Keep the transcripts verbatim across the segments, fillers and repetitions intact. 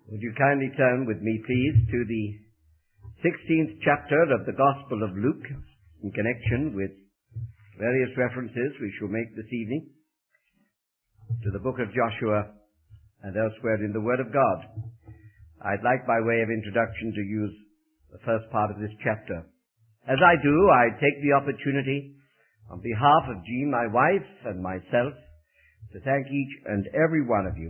Would you kindly turn with me, please, to the sixteenth chapter of the Gospel of Luke, in connection with various references we shall make this evening to the book of Joshua and elsewhere in the Word of God. I'd like, by way of introduction, to use the first part of this chapter. As I do, I take the opportunity, on behalf of Jean, my wife, and myself, to thank each and every one of you,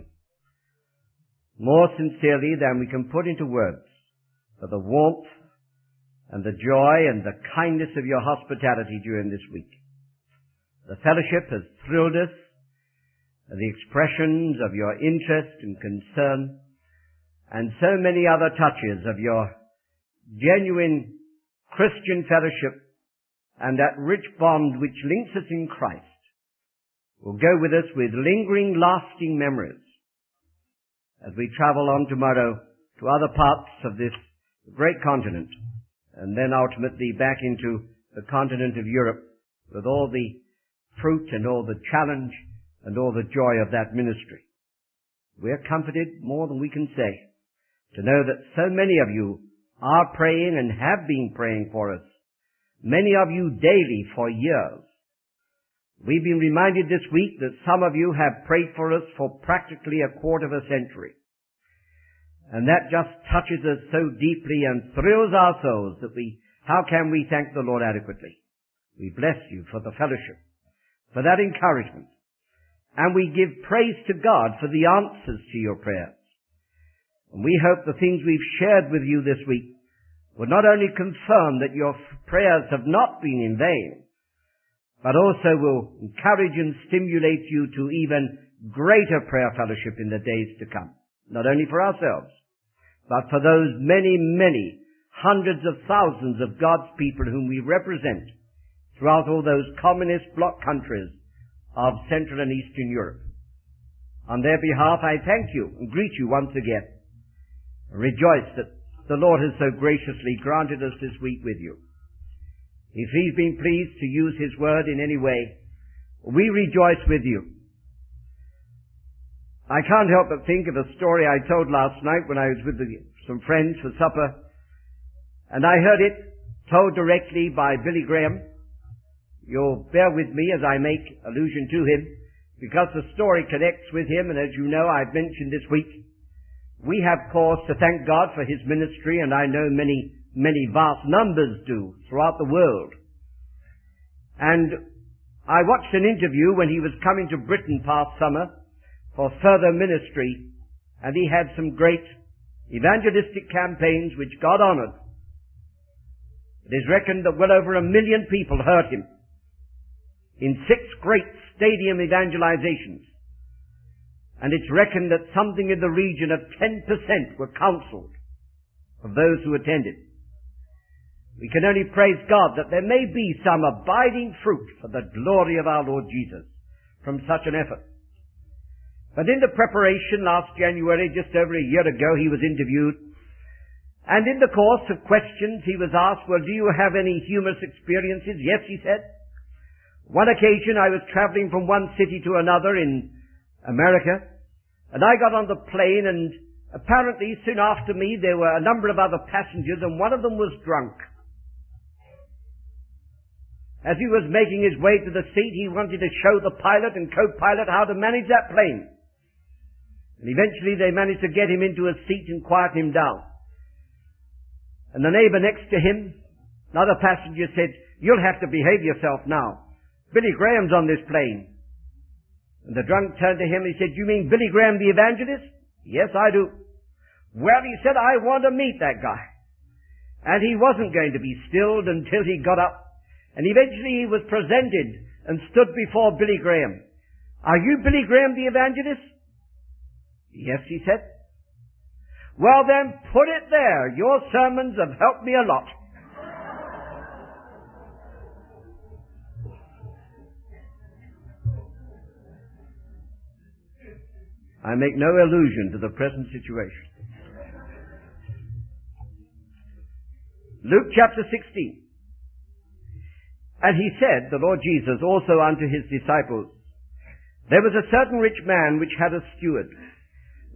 more sincerely than we can put into words, for the warmth and the joy and the kindness of your hospitality during this week. The fellowship has thrilled us, and the expressions of your interest and concern, and so many other touches of your genuine Christian fellowship and that rich bond which links us in Christ will go with us with lingering, lasting memories as we travel on tomorrow to other parts of this great continent, and then ultimately back into the continent of Europe with all the fruit and all the challenge and all the joy of that ministry. We're comforted more than we can say to know that so many of you are praying and have been praying for us, many of you daily for years. We've been reminded this week that some of you have prayed for us for practically a quarter of a century. And that just touches us so deeply and thrills our souls that we, how can we thank the Lord adequately? We bless you for the fellowship, for that encouragement. And we give praise to God for the answers to your prayers. And we hope the things we've shared with you this week will not only confirm that your prayers have not been in vain, but also will encourage and stimulate you to even greater prayer fellowship in the days to come. Not only for ourselves, but for those many, many hundreds of thousands of God's people whom we represent throughout all those communist bloc countries of Central and Eastern Europe. On their behalf, I thank you and greet you once again. Rejoice that the Lord has so graciously granted us this week with you. If he's been pleased to use his word in any way, we rejoice with you. I can't help but think of a story I told last night when I was with the, some friends for supper, and I heard it told directly by Billy Graham. You'll bear with me as I make allusion to him, because the story connects with him, and as you know, I've mentioned this week, we have cause to thank God for his ministry, and I know many Many vast numbers do throughout the world. And I watched an interview when he was coming to Britain past summer for further ministry, and he had some great evangelistic campaigns which God honored. It is reckoned that well over a million people heard him in six great stadium evangelizations. And it's reckoned that something in the region of ten percent were counseled of those who attended. We can only praise God that there may be some abiding fruit for the glory of our Lord Jesus from such an effort. But in the preparation last January, just over a year ago, he was interviewed. And in the course of questions, he was asked, well, do you have any humorous experiences? Yes, he said. One occasion I was traveling from one city to another in America, and I got on the plane, and apparently soon after me there were a number of other passengers, and one of them was drunk. As he was making his way to the seat, he wanted to show the pilot and co-pilot how to manage that plane. And eventually they managed to get him into a seat and quiet him down. And the neighbor next to him, another passenger, said, you'll have to behave yourself now. Billy Graham's on this plane. And the drunk turned to him and he said, you mean Billy Graham the evangelist? Yes, I do. Well, he said, I want to meet that guy. And he wasn't going to be stilled until he got up. And eventually he was presented and stood before Billy Graham. Are you Billy Graham the evangelist? Yes, he said. Well then, put it there. Your sermons have helped me a lot. I make no allusion to the present situation. Luke chapter sixteen. And he said, the Lord Jesus, also unto his disciples, there was a certain rich man which had a steward,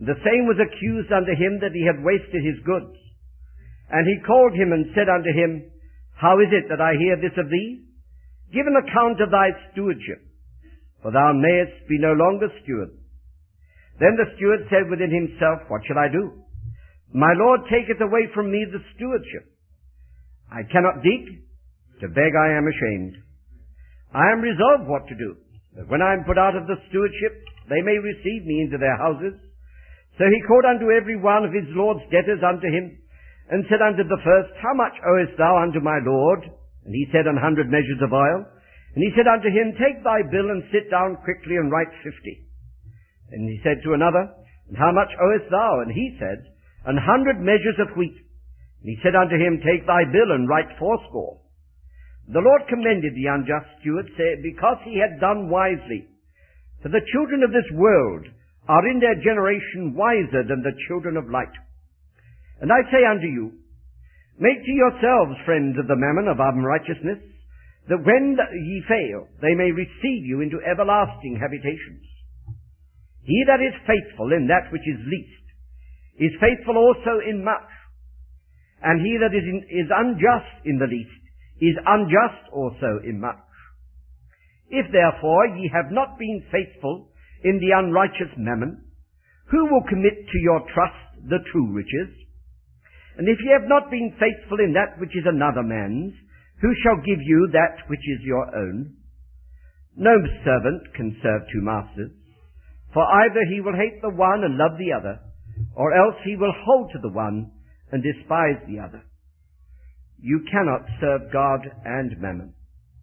The same was accused unto him that he had wasted his goods. And he called him and said unto him, How is it that I hear this of thee? Give an account of thy stewardship, for thou mayest be no longer steward. Then the steward said within himself, What shall I do? My Lord taketh away from me the stewardship. I cannot dig, to beg I am ashamed. I am resolved what to do, that when I am put out of the stewardship, they may receive me into their houses. So he called unto every one of his Lord's debtors unto him, and said unto the first, How much owest thou unto my Lord? And he said, An hundred measures of oil. And he said unto him, Take thy bill, and sit down quickly, and write fifty. And he said to another, And how much owest thou? And he said, An hundred measures of wheat. And he said unto him, Take thy bill, and write fourscore. The Lord commended the unjust steward, saying, Because he had done wisely. For the children of this world are in their generation wiser than the children of light. And I say unto you, Make to yourselves friends of the mammon of unrighteousness, that when ye fail, they may receive you into everlasting habitations. He that is faithful in that which is least is faithful also in much. And he that is, in, is unjust in the least is unjust also in much. If therefore ye have not been faithful in the unrighteous mammon, who will commit to your trust the true riches? And if ye have not been faithful in that which is another man's, who shall give you that which is your own? No servant can serve two masters, for either he will hate the one and love the other, or else he will hold to the one and despise the other. You cannot serve God and mammon.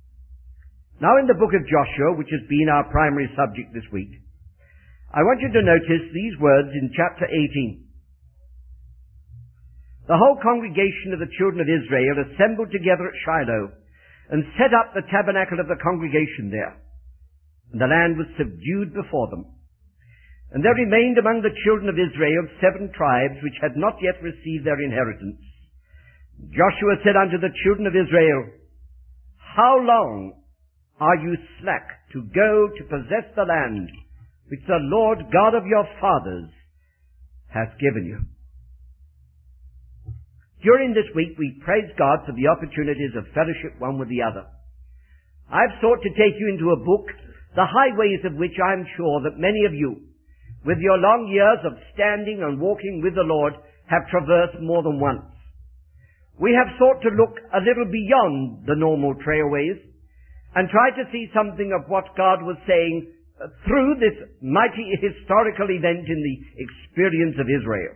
Now in the book of Joshua, which has been our primary subject this week, I want you to notice these words in chapter eighteen. The whole congregation of the children of Israel assembled together at Shiloh and set up the tabernacle of the congregation there. And the land was subdued before them. And there remained among the children of Israel seven tribes which had not yet received their inheritance. Joshua said unto the children of Israel, How long are you slack to go to possess the land which the Lord God of your fathers hath given you? During this week we praise God for the opportunities of fellowship one with the other. I've sought to take you into a book, the highways of which I am sure that many of you, with your long years of standing and walking with the Lord, have traversed more than once. We have sought to look a little beyond the normal trailways and try to see something of what God was saying through this mighty historical event in the experience of Israel.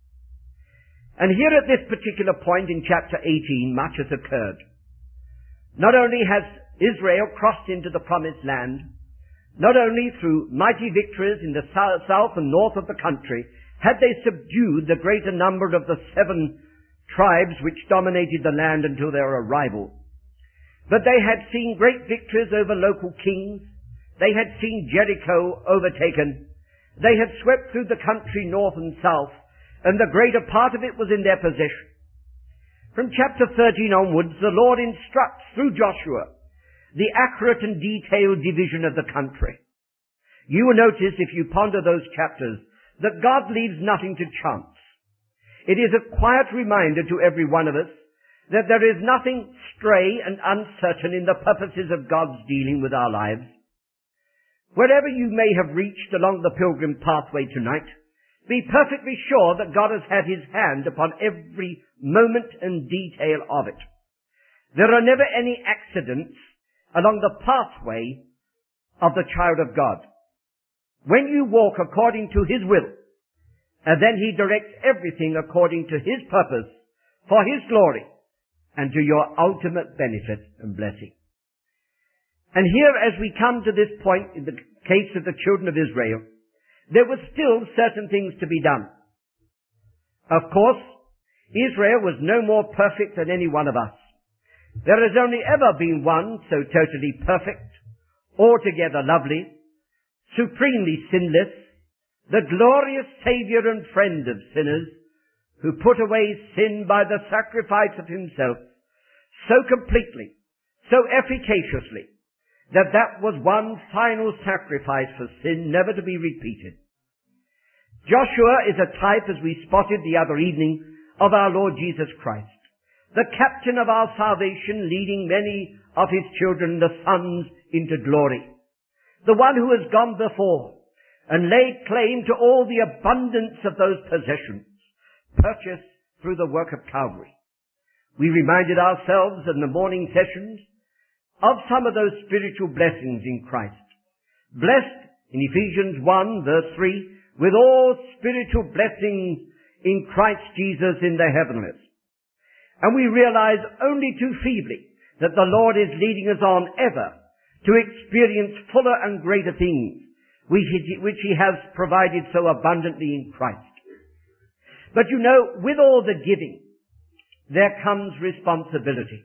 And here at this particular point in chapter eighteen, much has occurred. Not only has Israel crossed into the promised land, not only through mighty victories in the south and north of the country had they subdued the greater number of the seven tribes which dominated the land until their arrival, but they had seen great victories over local kings. They had seen Jericho overtaken. They had swept through the country north and south, and the greater part of it was in their possession. From chapter thirteen onwards, the Lord instructs through Joshua the accurate and detailed division of the country. You will notice, if you ponder those chapters, that God leaves nothing to chance. It is a quiet reminder to every one of us that there is nothing stray and uncertain in the purposes of God's dealing with our lives. Wherever you may have reached along the pilgrim pathway tonight, be perfectly sure that God has had his hand upon every moment and detail of it. There are never any accidents along the pathway of the child of God. When you walk according to his will, and then he directs everything according to his purpose, for his glory, and to your ultimate benefit and blessing. And here, as we come to this point in the case of the children of Israel, there were still certain things to be done. Of course, Israel was no more perfect than any one of us. There has only ever been one so totally perfect, altogether lovely, supremely sinless, the glorious Savior and friend of sinners, who put away sin by the sacrifice of himself so completely, so efficaciously, that that was one final sacrifice for sin, never to be repeated. Joshua is a type, as we spotted the other evening, of our Lord Jesus Christ, the captain of our salvation, leading many of his children, the sons, into glory. The one who has gone before and laid claim to all the abundance of those possessions, purchased through the work of Calvary. We reminded ourselves in the morning sessions of some of those spiritual blessings in Christ. Blessed in Ephesians one verse three, with all spiritual blessings in Christ Jesus in the heavenlies. And we realize only too feebly that the Lord is leading us on ever to experience fuller and greater things which he, which he has provided so abundantly in Christ. But you know, with all the giving, there comes responsibility.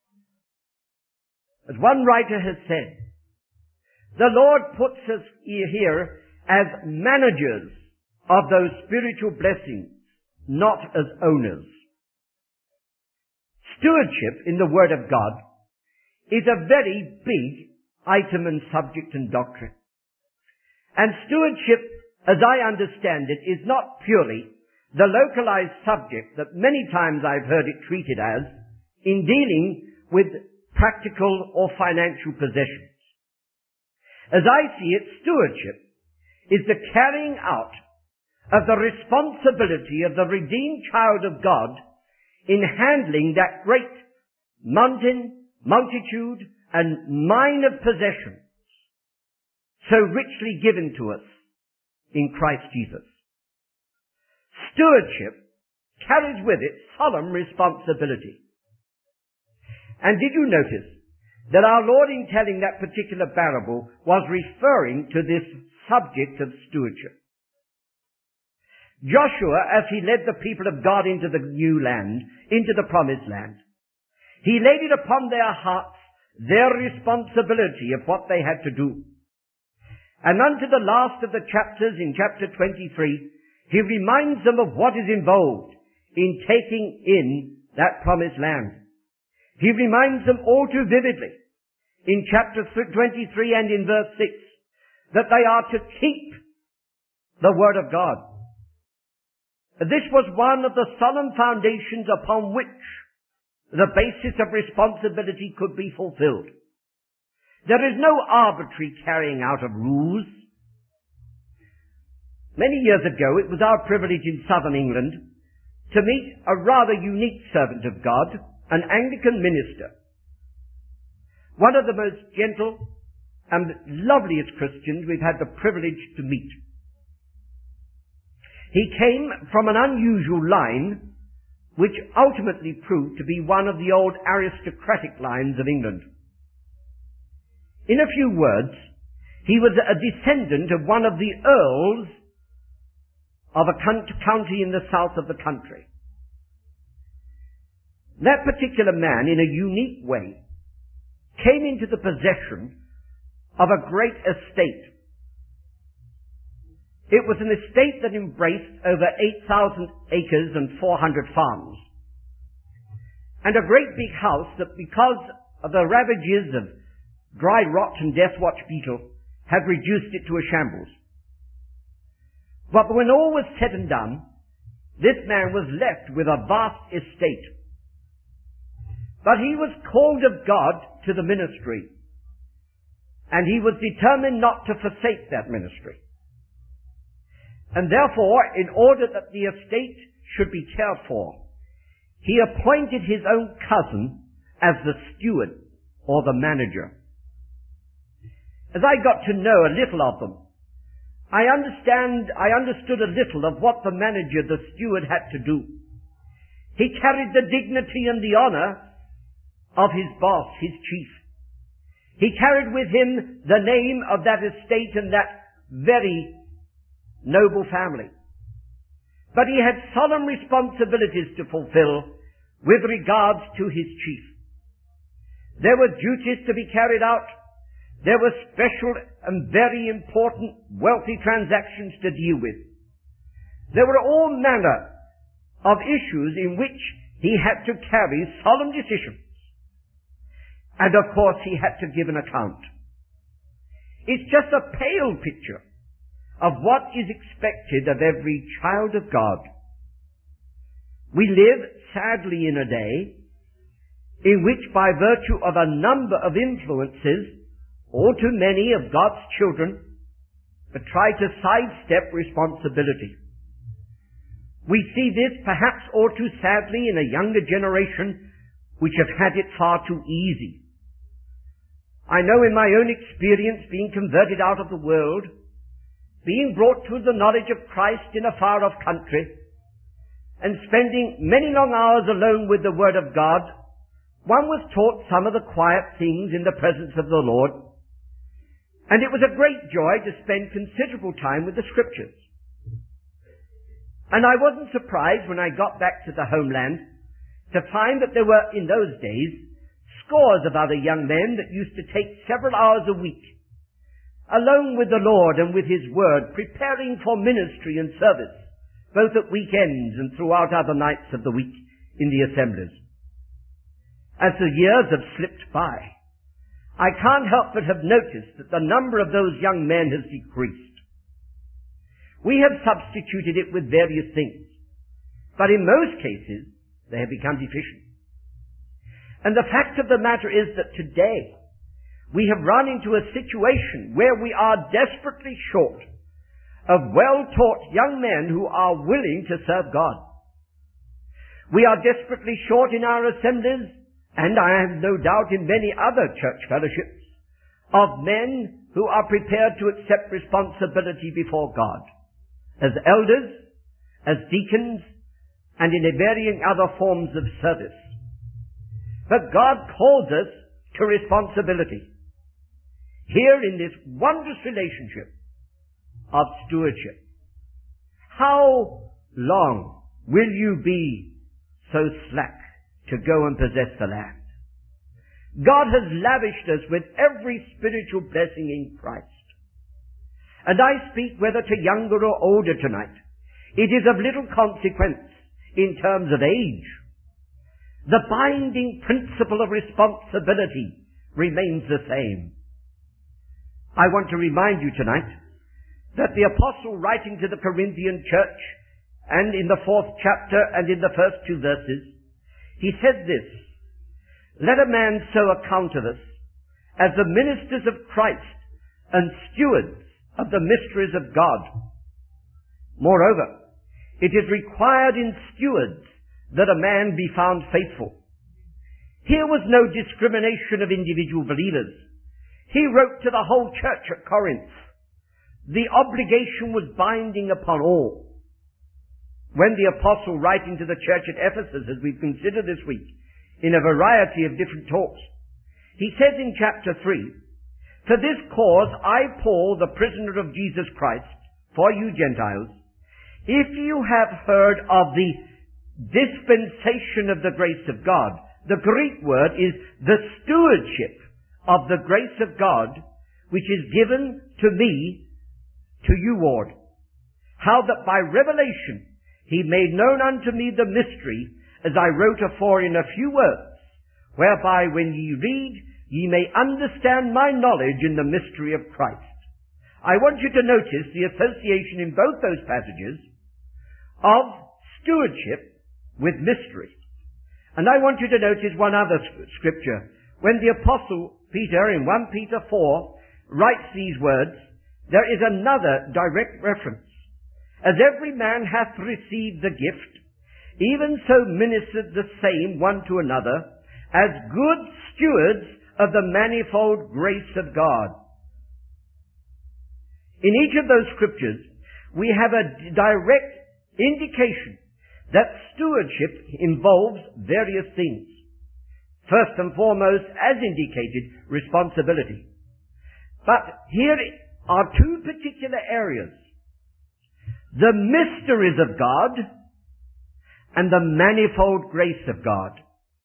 As one writer has said, the Lord puts us here as managers of those spiritual blessings, not as owners. Stewardship in the Word of God is a very big item and subject and doctrine. And stewardship, as I understand it, is not purely the localized subject that many times I've heard it treated as in dealing with practical or financial possessions. As I see it, stewardship is the carrying out of the responsibility of the redeemed child of God in handling that great mountain, multitude, and mine of possessions so richly given to us in Christ Jesus. Stewardship carries with it solemn responsibility. And did you notice that our Lord, in telling that particular parable, was referring to this subject of stewardship? Joshua, as he led the people of God into the new land, into the promised land, he laid it upon their hearts their responsibility of what they had to do. And unto the last of the chapters, in chapter twenty-three, he reminds them of what is involved in taking in that promised land. He reminds them all too vividly in chapter twenty-three and in verse six that they are to keep the Word of God. This was one of the solemn foundations upon which the basis of responsibility could be fulfilled. There is no arbitrary carrying out of rules. Many years ago, it was our privilege in southern England to meet a rather unique servant of God, an Anglican minister, one of the most gentle and loveliest Christians we've had the privilege to meet. He came from an unusual line which ultimately proved to be one of the old aristocratic lines of England. In a few words, he was a descendant of one of the earls of a county in the south of the country. That particular man, in a unique way, came into the possession of a great estate. It was an estate that embraced over eight thousand acres and four hundred farms. And a great big house that, because of the ravages of dry rot and death watch beetle, had reduced it to a shambles. But when all was said and done, this man was left with a vast estate. But he was called of God to the ministry, and he was determined not to forsake that ministry. And therefore, in order that the estate should be cared for, he appointed his own cousin as the steward or the manager. As I got to know a little of them, I understand, I understood a little of what the manager, the steward, had to do. He carried the dignity and the honor of his boss, his chief. He carried with him the name of that estate and that very noble family. But he had solemn responsibilities to fulfill with regards to his chief. There were duties to be carried out. There were special and very important wealthy transactions to deal with. There were all manner of issues in which he had to carry solemn decisions. And of course he had to give an account. It's just a pale picture of what is expected of every child of God. We live, sadly, in a day in which, by virtue of a number of influences, all too many of God's children try to sidestep responsibility. We see this perhaps all too sadly in a younger generation which have had it far too easy. I know in my own experience, being converted out of the world, being brought to the knowledge of Christ in a far-off country, and spending many long hours alone with the Word of God, one was taught some of the quiet things in the presence of the Lord, and it was a great joy to spend considerable time with the Scriptures. And I wasn't surprised when I got back to the homeland to find that there were, in those days, scores of other young men that used to take several hours a week, alone with the Lord and with His Word, preparing for ministry and service, both at weekends and throughout other nights of the week in the assemblies. As the years have slipped by, I can't help but have noticed that the number of those young men has decreased. We have substituted it with various things, but in most cases, they have become deficient. And the fact of the matter is that today, we have run into a situation where we are desperately short of well-taught young men who are willing to serve God. We are desperately short in our assemblies, and I have no doubt in many other church fellowships, of men who are prepared to accept responsibility before God, as elders, as deacons, and in varying other forms of service. But God calls us to responsibility. Here in this wondrous relationship of stewardship. How long will you be so slack to go and possess the land? God has lavished us with every spiritual blessing in Christ. And I speak whether to younger or older tonight. It is of little consequence in terms of age. The binding principle of responsibility remains the same. I want to remind you tonight that the apostle, writing to the Corinthian church, and in the fourth chapter and in the first two verses, he said this: "Let a man so account of us as the ministers of Christ and stewards of the mysteries of God. Moreover, it is required in stewards that a man be found faithful." Here was no discrimination of individual believers. He wrote to the whole church at Corinth. The obligation was binding upon all. When the apostle, writing to the church at Ephesus, as we've considered this week, in a variety of different talks, he says in chapter three, "For this cause I, Paul, the prisoner of Jesus Christ, for you Gentiles, if you have heard of the dispensation of the grace of God," the Greek word is the stewardship of the grace of God, which is given to me, to you, Lord, "how that by revelation he made known unto me the mystery, as I wrote afore in a few words, whereby when ye read, ye may understand my knowledge in the mystery of Christ." I want you to notice the association in both those passages of stewardship with mystery. And I want you to notice one other scripture. When the apostle Peter in First Peter four writes these words, there is another direct reference. "As every man hath received the gift, even so ministered the same one to another, as good stewards of the manifold grace of God." In each of those scriptures, we have a direct indication that stewardship involves various things. First and foremost, as indicated, responsibility. But here are two particular areas: the mysteries of God and the manifold grace of God.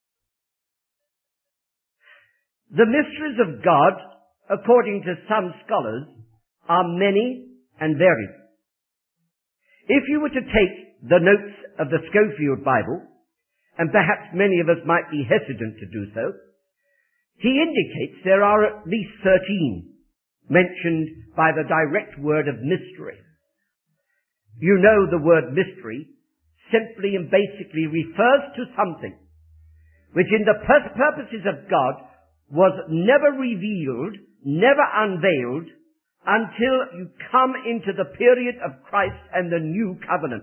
The mysteries of God, according to some scholars, are many and varied. If you were to take the notes of the Scofield Bible, and perhaps many of us might be hesitant to do so, he indicates there are at least thirteen mentioned by the direct word of mystery. you know the word mystery simply and basically refers to something which in the pur- purposes of God was never revealed, never unveiled, until you come into the period of Christ and the new covenant.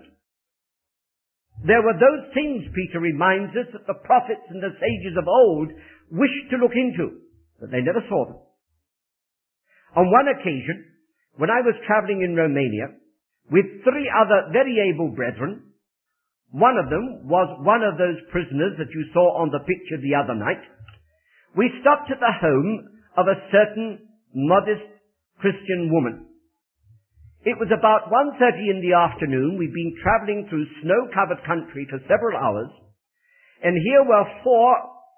There were those things, Peter reminds us, that the prophets and the sages of old wished to look into, but they never saw them. On one occasion, when I was traveling in Romania with three other very able brethren, one of them was one of those prisoners that you saw on the picture the other night, we stopped at the home of a certain modest Christian woman. It was about one thirty in the afternoon. We'd been traveling through snow-covered country for several hours, and here were four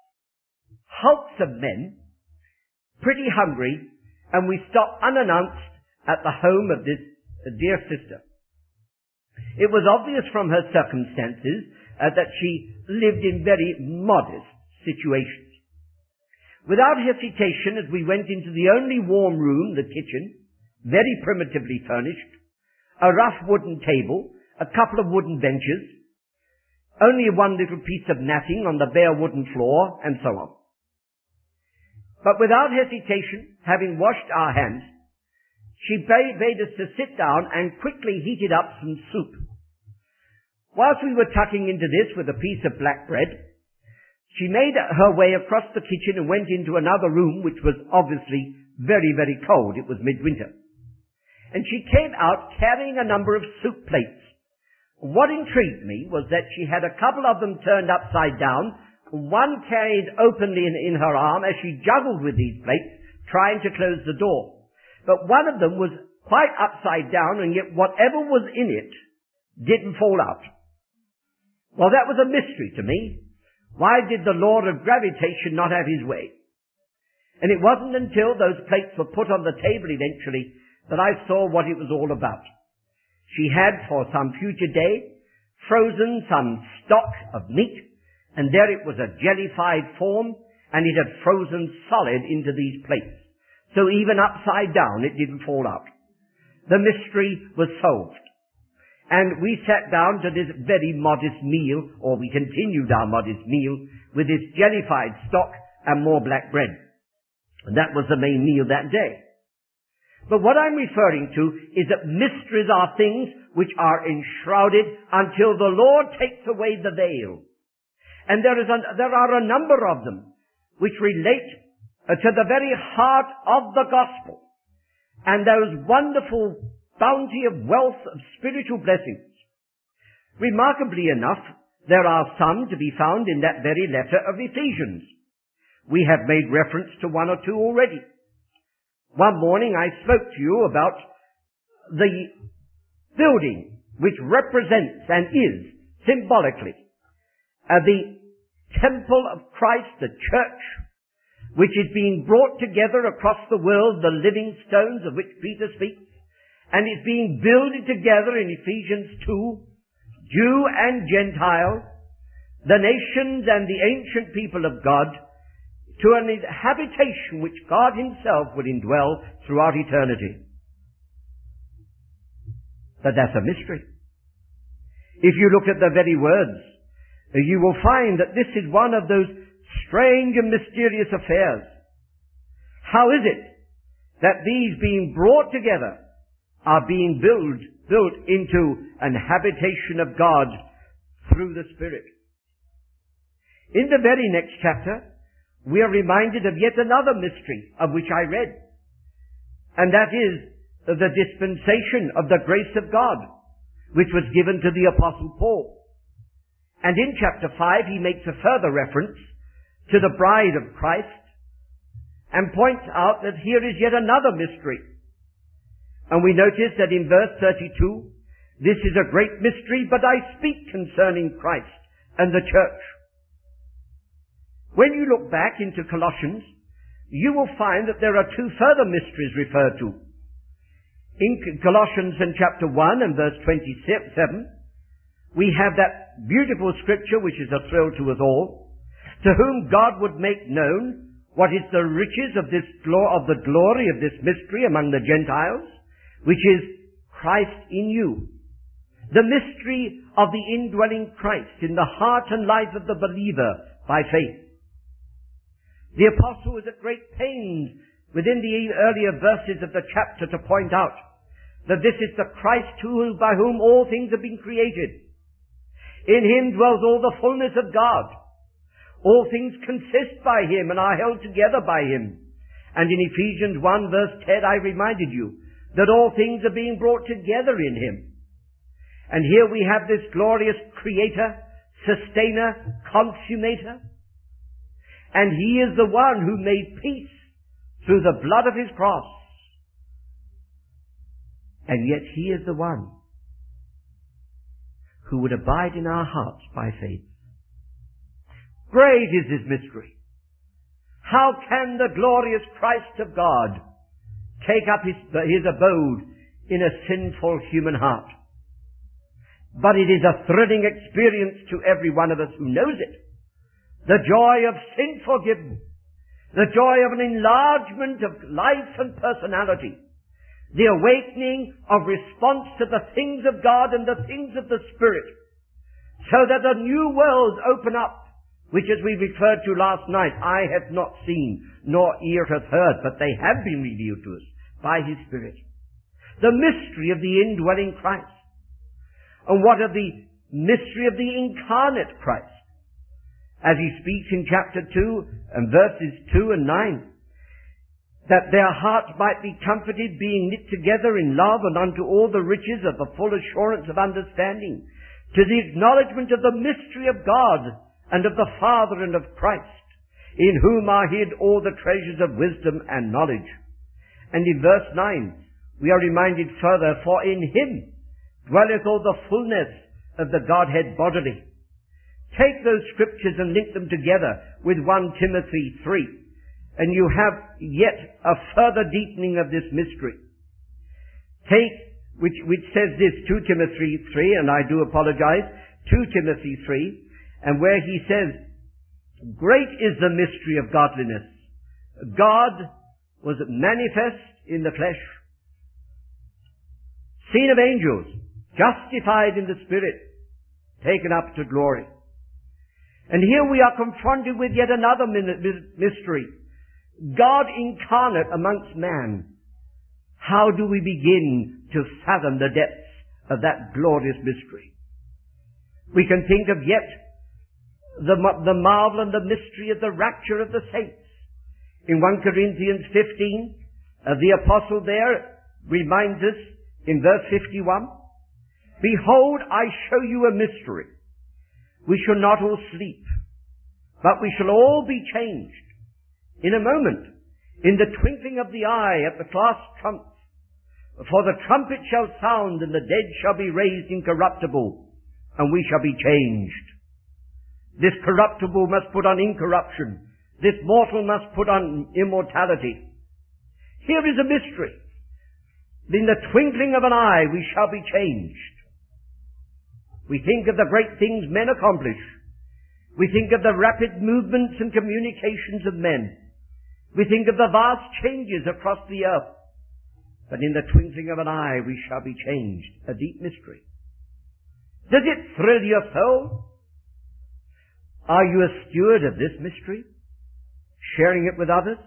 hulks of men, pretty hungry, and we stopped unannounced at the home of this dear sister. It was obvious from her circumstances uh, that she lived in very modest situations. Without hesitation, as we went into the only warm room, the kitchen, very primitively furnished, a rough wooden table, a couple of wooden benches, only one little piece of matting on the bare wooden floor, and so on. But without hesitation, having washed our hands, she bade, bade us to sit down and quickly heated up some soup. Whilst we were tucking into this with a piece of black bread, she made her way across the kitchen and went into another room which was obviously very, very cold. It was midwinter. And she came out carrying a number of soup plates. What intrigued me was that she had a couple of them turned upside down, one carried openly in, in her arm as she juggled with these plates, trying to close the door. But one of them was quite upside down, and yet whatever was in it didn't fall out. Well, that was a mystery to me. Why did the Lord of gravitation not have his way? And it wasn't until those plates were put on the table eventually that I saw what it was all about. She had, for some future day, frozen some stock of meat, and there it was a jellified form, and it had frozen solid into these plates. So even upside down it didn't fall out. The mystery was solved. And we sat down to this very modest meal, or we continued our modest meal, with this jellified stock and more black bread. And that was the main meal that day. But what I'm referring to is that mysteries are things which are enshrouded until the Lord takes away the veil. And there is a, there are a number of them which relate uh, to the very heart of the gospel. And those wonderful bounty of wealth of spiritual blessings. Remarkably enough, there are some to be found in that very letter of Ephesians. We have made reference to one or two already. One morning I spoke to you about the building which represents and is symbolically uh, the temple of Christ, the church, which is being brought together across the world, the living stones of which Peter speaks, and is being builded together in Ephesians two, Jew and Gentile, the nations and the ancient people of God, to an habitation which God himself would indwell throughout eternity. But that's a mystery. If you look at the very words, you will find that this is one of those strange and mysterious affairs. How is it that these being brought together are being built, built into an habitation of God through the Spirit? In the very next chapter, we are reminded of yet another mystery of which I read, and that is the dispensation of the grace of God, which was given to the Apostle Paul. And in chapter five, he makes a further reference to the bride of Christ and points out that here is yet another mystery. And we notice that in verse thirty-two, this is a great mystery, but I speak concerning Christ and the church. When you look back into Colossians, you will find that there are two further mysteries referred to. In Colossians in chapter one and verse twenty-seven, we have that beautiful scripture which is a thrill to us all, to whom God would make known what is the riches of this glo- of the glory of this mystery among the Gentiles, which is Christ in you, The mystery of the indwelling Christ in the heart and life of the believer by faith. The apostle was at great pains within the earlier verses of the chapter to point out that this is the Christ who, by whom all things have been created. In him dwells all the fullness of God. All things consist by him and are held together by him. And in Ephesians one verse ten I reminded you that all things are being brought together in him. And here we have this glorious creator, sustainer, consummator. And he is the one who made peace through the blood of his cross. And yet he is the one who would abide in our hearts by faith. Great is his mystery. How can the glorious Christ of God take up his, his abode in a sinful human heart? But it is a thrilling experience to every one of us who knows it. The joy of sin forgiven. The joy of an enlargement of life and personality. The awakening of response to the things of God and the things of the Spirit. So that a new world open up, which as we referred to last night, eye hath not seen, nor ear hath heard, but they have been revealed to us by his Spirit. The mystery of the indwelling Christ. And what of the mystery of the incarnate Christ? As he speaks in chapter two and verses two and nine, that their hearts might be comforted, being knit together in love and unto all the riches of the full assurance of understanding, to the acknowledgement of the mystery of God and of the Father and of Christ, in whom are hid all the treasures of wisdom and knowledge. And in verse nine, we are reminded further, for in him dwelleth all the fullness of the Godhead bodily. Take those scriptures and link them together with First Timothy three, and you have yet a further deepening of this mystery. Take, which, which says this, Second Timothy three, and I do apologize, Second Timothy three, and where he says, great is the mystery of godliness. God was manifest in the flesh, seen of angels, justified in the Spirit, taken up to glory. And here we are confronted with yet another mystery. God incarnate amongst man. How do we begin to fathom the depths of that glorious mystery? We can think of yet the, the marvel and the mystery of the rapture of the saints. In First Corinthians fifteen, uh, the apostle there reminds us in verse fifty-one, behold, I show you a mystery. We shall not all sleep, but we shall all be changed. In a moment, in the twinkling of the eye at the last trump. For the trumpet shall sound, and the dead shall be raised incorruptible, and we shall be changed. This corruptible must put on incorruption. This mortal must put on immortality. Here is a mystery. In the twinkling of an eye we shall be changed. We think of the great things men accomplish. We think of the rapid movements and communications of men. We think of the vast changes across the earth. But in the twinkling of an eye we shall be changed. A deep mystery. Does it thrill your soul? Are you a steward of this mystery? Sharing it with others?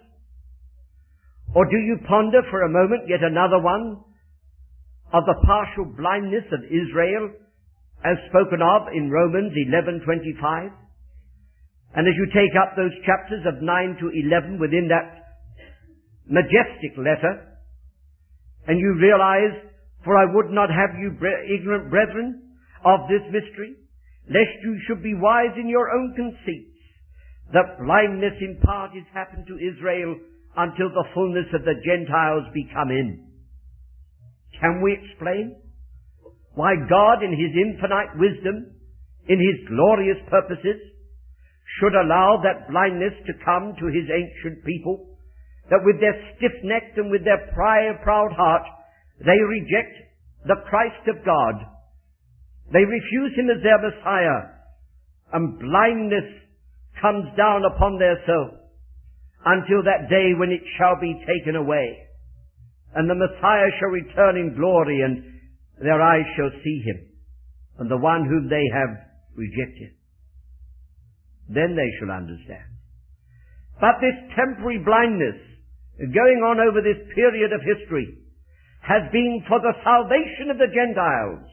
Or do you ponder for a moment yet another one of the partial blindness of Israel as spoken of in Romans eleven twenty-five? And as you take up those chapters of nine to eleven within that majestic letter, and you realize, for I would not have you bre- ignorant brethren of this mystery, lest you should be wise in your own conceits, that blindness in part is happened to Israel until the fullness of the Gentiles be come in. Can we explain why God in his infinite wisdom, in his glorious purposes, should allow that blindness to come to his ancient people, that with their stiff-necked and with their prior proud heart, they reject the Christ of God. They refuse him as their Messiah, and blindness comes down upon their soul until that day when it shall be taken away, and the Messiah shall return in glory, and their eyes shall see him. and the one whom they have rejected. Then they shall understand. But this temporary blindness going on over this period of history has been for the salvation of the Gentiles.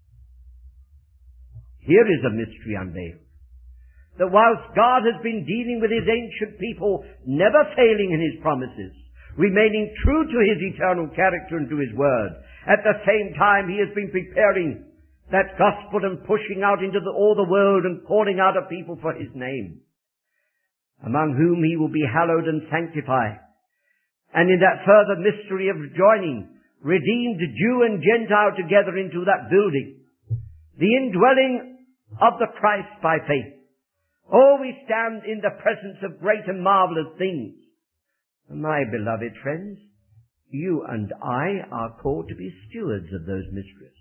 Here is a mystery unveiled. That whilst God has been dealing with his ancient people, never failing in his promises, remaining true to his eternal character and to his word, at the same time he has been preparing that gospel and pushing out into the, all the world and calling out a people for his name, among whom he will be hallowed and sanctified. And in that further mystery of joining redeemed Jew and Gentile together into that building, the indwelling of the Christ by faith. Oh, we stand in the presence of great and marvelous things. My beloved friends, you and I are called to be stewards of those mysteries.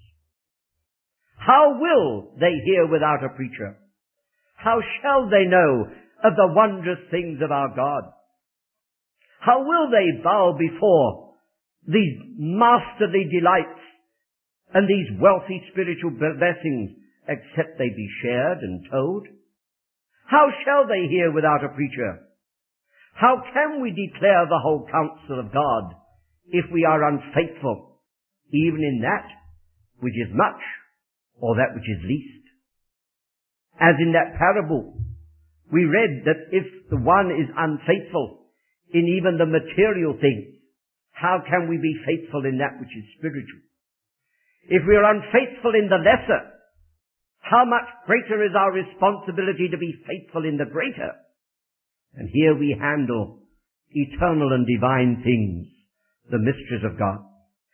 How will they hear without a preacher? How shall they know of the wondrous things of our God? How will they bow before these masterly delights and these wealthy spiritual blessings except they be shared and told? How shall they hear without a preacher? How can we declare the whole counsel of God if we are unfaithful, even in that which is much, or that which is least? As in that parable, we read that if the one is unfaithful in even the material things, how can we be faithful in that which is spiritual? If we are unfaithful in the lesser, how much greater is our responsibility to be faithful in the greater? And here we handle eternal and divine things, the mysteries of God.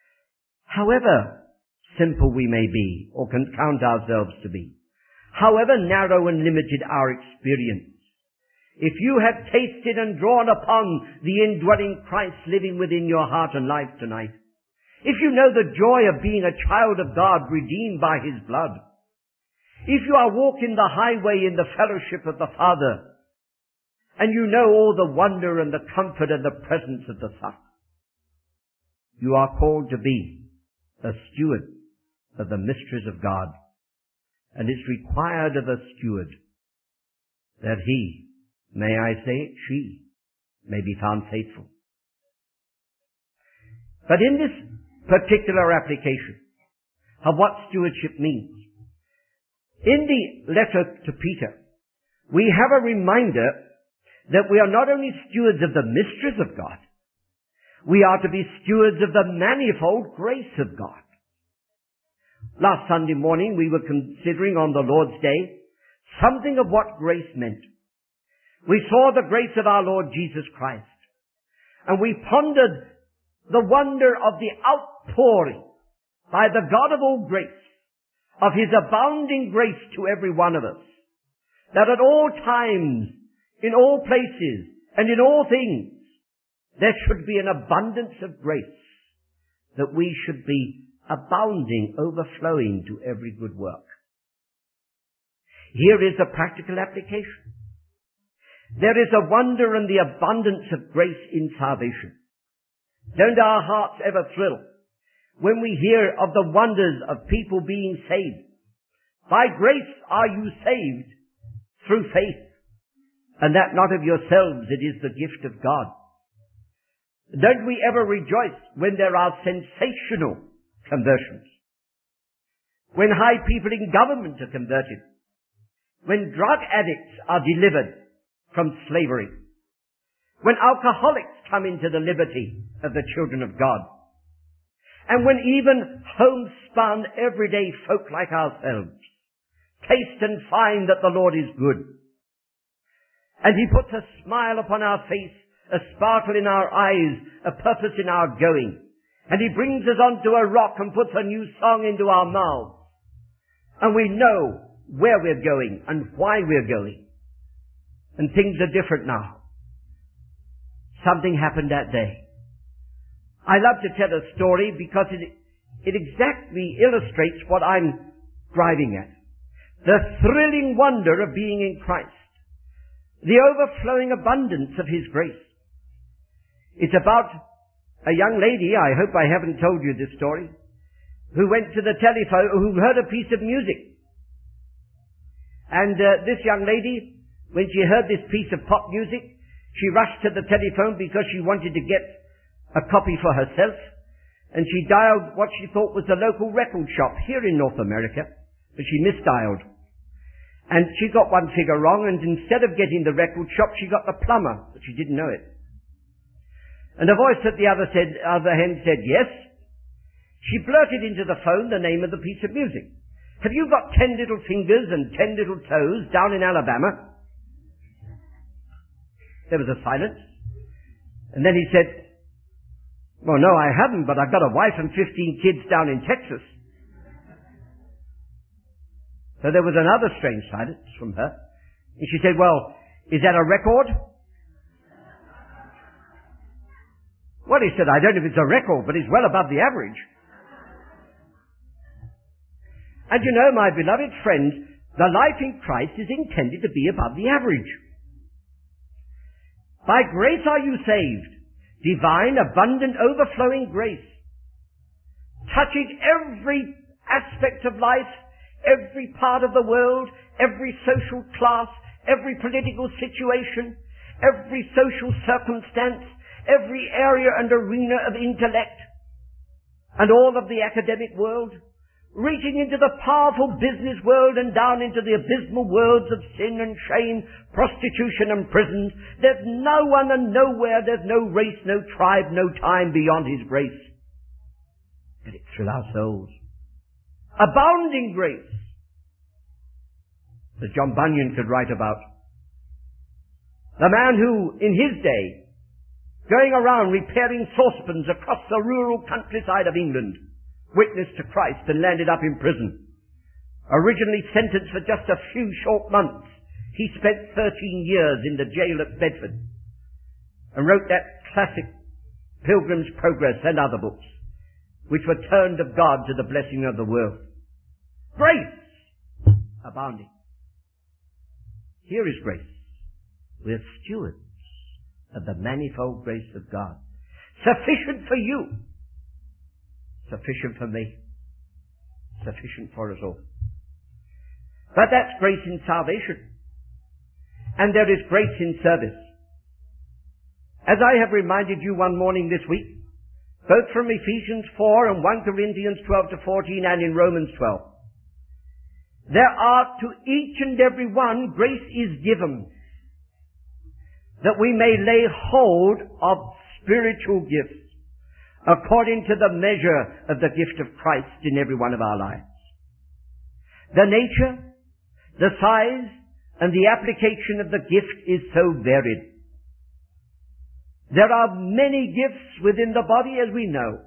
However simple we may be, or can count ourselves to be, however narrow and limited our experience, if you have tasted and drawn upon the indwelling Christ living within your heart and life tonight, if you know the joy of being a child of God redeemed by his blood, if you are walking the highway in the fellowship of the Father, and you know all the wonder and the comfort and the presence of the Son, you are called to be a steward of the mysteries of God. And it's required of a steward that he, may I say it, she, may be found faithful. But in this particular application of what stewardship means, in the letter to Peter, we have a reminder that we are not only stewards of the mysteries of God, we are to be stewards of the manifold grace of God. Last Sunday morning we were considering on the Lord's Day something of what grace meant. We saw the grace of our Lord Jesus Christ, and we pondered the wonder of the outpouring by the God of all grace of his abounding grace to every one of us, that at all times, in all places, and in all things, there should be an abundance of grace, that we should be abounding, overflowing to every good work. Here is a practical application. There is a wonder in the abundance of grace in salvation. Don't our hearts ever thrill when we hear of the wonders of people being saved? By grace are you saved through faith, and that not of yourselves, it is the gift of God. Don't we ever rejoice when there are sensational conversions? When high people in government are converted? When drug addicts are delivered from slavery? When alcoholics come into the liberty of the children of God? And when even homespun everyday folk like ourselves taste and find that the Lord is good, and he puts a smile upon our face, a sparkle in our eyes, a purpose in our going, and he brings us onto a rock and puts a new song into our mouths, and we know where we're going and why we're going, and things are different now. Something happened that day. I love to tell a story because it, it exactly illustrates what I'm driving at. The thrilling wonder of being in Christ. The overflowing abundance of his grace. It's about a young lady, I hope I haven't told you this story, who went to the telephone, who heard a piece of music And uh, this young lady, when she heard this piece of pop music, she rushed to the telephone because she wanted to get a copy for herself. And she dialed what she thought was the local record shop here in North America, but she misdialed. And she got one figure wrong, and instead of getting the record shop, she got the plumber, but she didn't know it. And a voice at the other, said, other end said, yes. She blurted into the phone the name of the piece of music. Have you got ten little fingers and ten little toes down in Alabama? There was a silence. And then he said, well, no, I haven't, but I've got a wife and fifteen kids down in Texas. So there was another strange silence from her. And she said, well, is that a record? Well, he said, I don't know if it's a record, but it's well above the average. And you know, my beloved friends, the life in Christ is intended to be above the average. By grace are you saved. Divine, abundant, overflowing grace. Touching every aspect of life, every part of the world, every social class, every political situation, every social circumstance, every area and arena of intellect, and all of the academic world, reaching into the powerful business world and down into the abysmal worlds of sin and shame, prostitution and prisons. There's no one and nowhere, there's no race, no tribe, no time beyond His grace. Let it thrill our souls. Abounding grace, as John Bunyan could write about. The man who, in his day, going around repairing saucepans across the rural countryside of England, witnessed to Christ and landed up in prison. Originally sentenced for just a few short months, he spent thirteen years in the jail at Bedford and wrote that classic Pilgrim's Progress and other books, which were turned of God to the blessing of the world. Grace abounding. Here is grace. We're stewards of the manifold grace of God. Sufficient for you. Sufficient for me. Sufficient for us all. But that's grace in salvation. And there is grace in service. As I have reminded you one morning this week, both from Ephesians four and First Corinthians twelve to fourteen and in Romans twelve, there are to each and every one grace is given that we may lay hold of spiritual gifts according to the measure of the gift of Christ in every one of our lives. The nature, the size, and the application of the gift is so varied. There are many gifts within the body, as we know.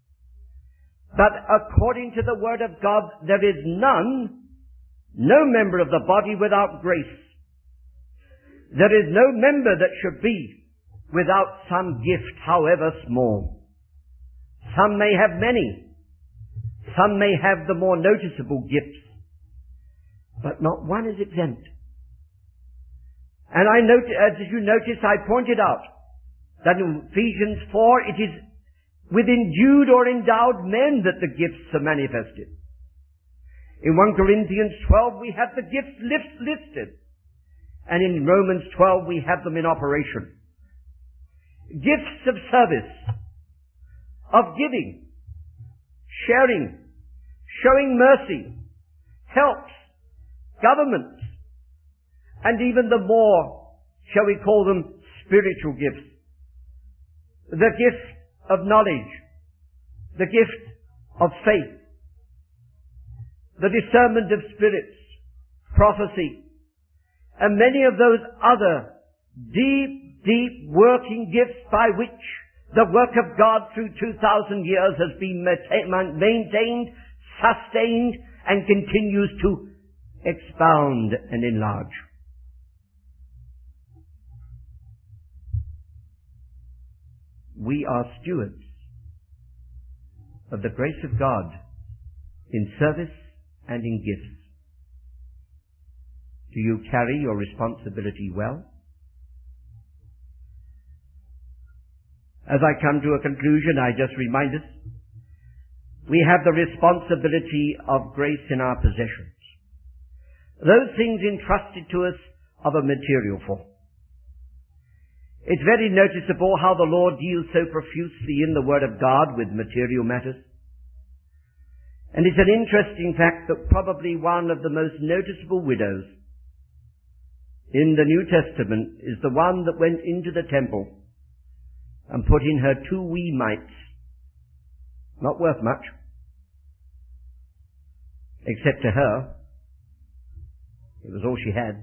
But according to the Word of God, there is none, no member of the body without grace. There is no member that should be without some gift, however small. Some may have many. Some may have the more noticeable gifts. But not one is exempt. And I note, as you notice, I pointed out that in Ephesians four, it is with endued or endowed men that the gifts are manifested. In First Corinthians twelve, we have the gifts listed. And in Romans twelve, we have them in operation. Gifts of service, of giving, sharing, showing mercy, helps, government, and even the more, shall we call them, spiritual gifts. The gift of knowledge, the gift of faith, the discernment of spirits, prophecy, and many of those other deep, deep working gifts by which the work of God through two thousand years has been maintained, sustained, and continues to expound and enlarge. We are stewards of the grace of God in service and in gifts. Do you carry your responsibility well? As I come to a conclusion, I just remind us, we have the responsibility of grace in our possessions. those things entrusted to us of a material form. It's very noticeable how the Lord deals so profusely in the Word of God with material matters. And it's an interesting fact that probably one of the most noticeable widows in the New Testament is the one that went into the temple and put in her two wee mites. Not worth much, except to her. It was all she had.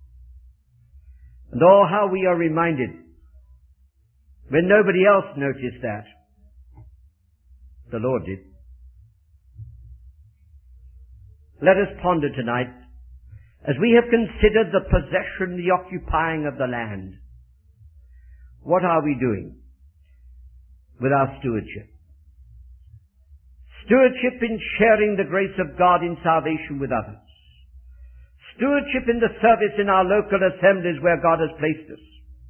And oh, how we are reminded, when nobody else noticed that, the Lord did. Let us ponder tonight, as we have considered the possession, the occupying of the land. What are we doing with our stewardship? Stewardship in sharing the grace of God in salvation with others. Stewardship in the service in our local assemblies where God has placed us.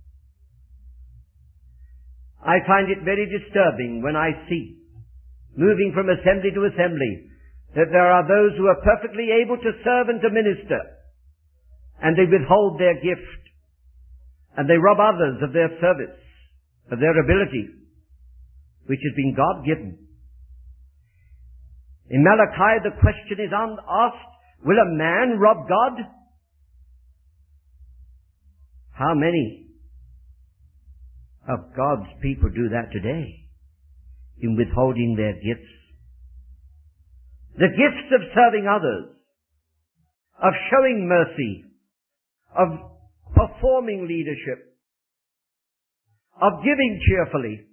I find it very disturbing when I see, moving from assembly to assembly, that there are those who are perfectly able to serve and to minister, and they withhold their gift, and they rob others of their service, of their ability, which has been God-given. In Malachi, the question is asked, will a man rob God? How many of God's people do that today in withholding their gifts? The gifts of serving others, of showing mercy, of performing leadership, of giving cheerfully.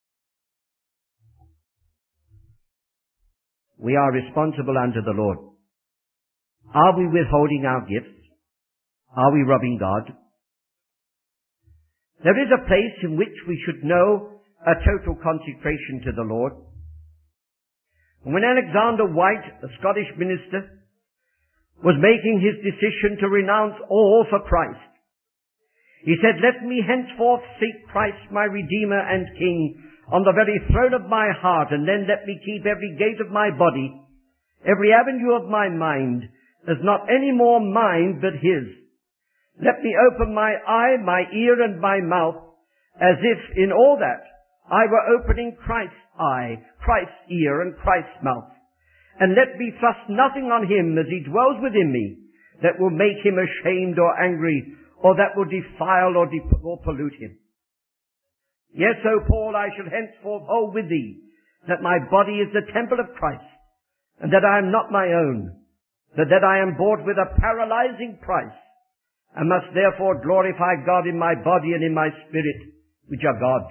We are responsible unto the Lord. Are we withholding our gifts? Are we robbing God? There is a place in which we should know a total consecration to the Lord. When Alexander White, the Scottish minister, was making his decision to renounce all for Christ, he said, "Let me henceforth seek Christ my Redeemer and King on the very throne of my heart, and then let me keep every gate of my body, every avenue of my mind, as not any more mine but his. Let me open my eye, my ear, and my mouth, as if in all that I were opening Christ's eye, Christ's ear, and Christ's mouth. And let me thrust nothing on him as he dwells within me that will make him ashamed or angry, or that will defile or, de- or pollute him. Yes, O Paul, I shall henceforth hold with thee that my body is the temple of Christ, and that I am not my own, but that I am bought with a paralyzing price, and must therefore glorify God in my body and in my spirit, which are God's."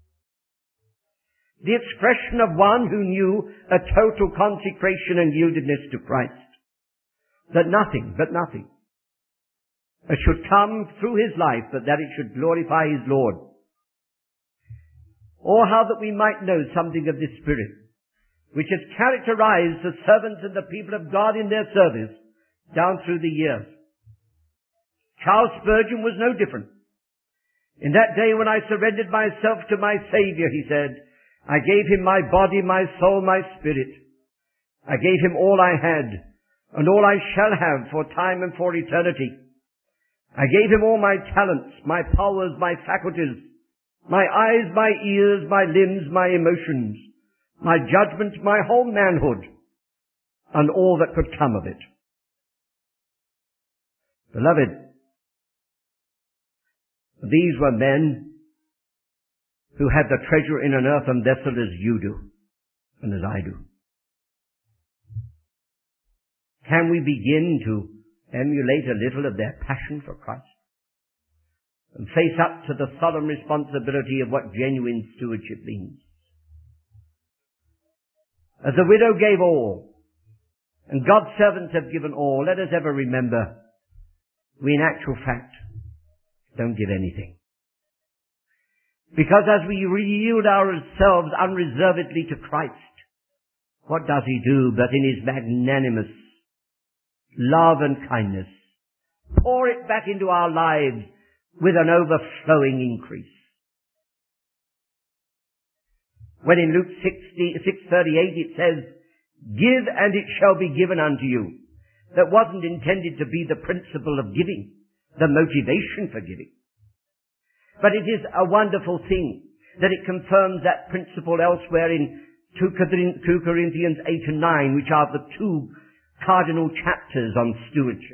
The expression of one who knew a total consecration and yieldedness to Christ. That nothing, but nothing, should come through his life, but that it should glorify his Lord. Or how that we might know something of this spirit, which has characterized the servants and the people of God in their service down through the years. Charles Spurgeon was no different. In that day when I surrendered myself to my Savior, he said, I gave him my body, my soul, my spirit. I gave him all I had, and all I shall have for time and for eternity. I gave him all my talents, my powers, my faculties, my eyes, my ears, my limbs, my emotions, my judgment, my whole manhood, and all that could come of it. Beloved, these were men who had the treasure in an earthen vessel as you do, and as I do. Can we begin to emulate a little of their passion for Christ? And face up to the solemn responsibility of what genuine stewardship means. As the widow gave all, and God's servants have given all, let us ever remember, we in actual fact don't give anything. Because as we yield ourselves unreservedly to Christ, what does he do but in his magnanimous love and kindness pour it back into our lives with an overflowing increase? When in Luke six thirty-eight it says, "Give and it shall be given unto you. that wasn't intended to be the principle of giving, the motivation for giving. But it is a wonderful thing that it confirms that principle elsewhere in two Corinthians eight and nine, which are the two cardinal chapters on stewardship.